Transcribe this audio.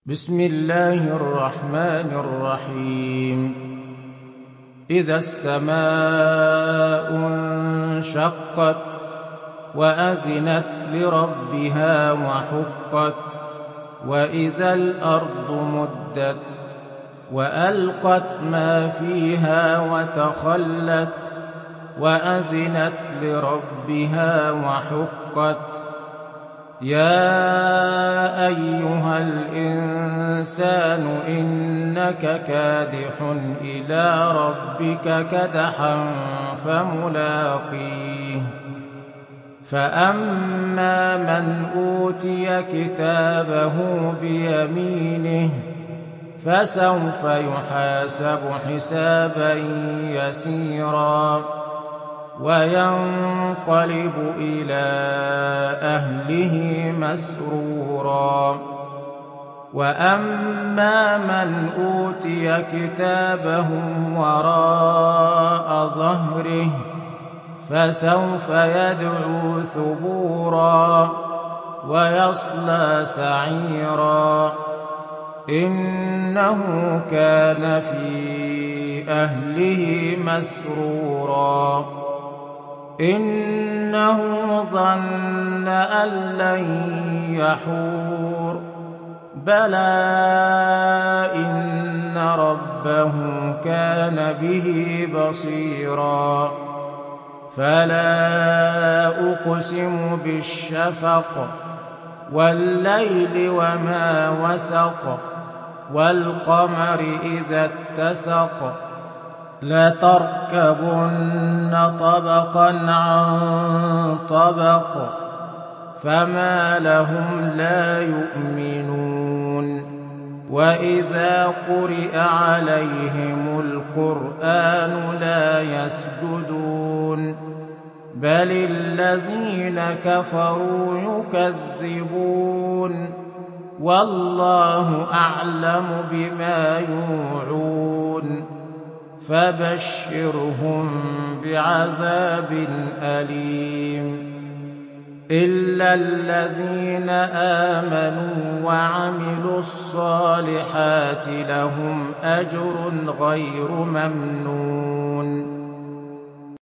بسم الله الرحمن الرحيم إذا السماء انشقت وأذنت لربها وحقت وإذا الأرض مدت وألقت ما فيها وتخلت وأذنت لربها وحقت يا أيها الإنسان إنك كادح إلى ربك كدحا فملاقيه فأما من أوتي كتابه بيمينه فسوف يحاسب حسابا يسيرا وينقلب إلى أهله مسرورا وأما من أوتي كتابه وراء ظهره فسوف يدعو ثبورا ويصلى سعيرا إنه كان في أهله مسرورا إنه ظن أن لن يحور بلى إن ربه كان به بصيرا فلا أقسم بالشفق والليل وما وسق والقمر إذا اتسق لتركبن طبقا عن طبق فما لهم لا يؤمنون وإذا قرئ عليهم القرآن لا يسجدون بل الذين كفروا يكذبون والله أعلم بما يوعون فبشرهم بعذاب أليم إلا الذين آمنوا وعملوا الصالحات لهم أجر غير ممنون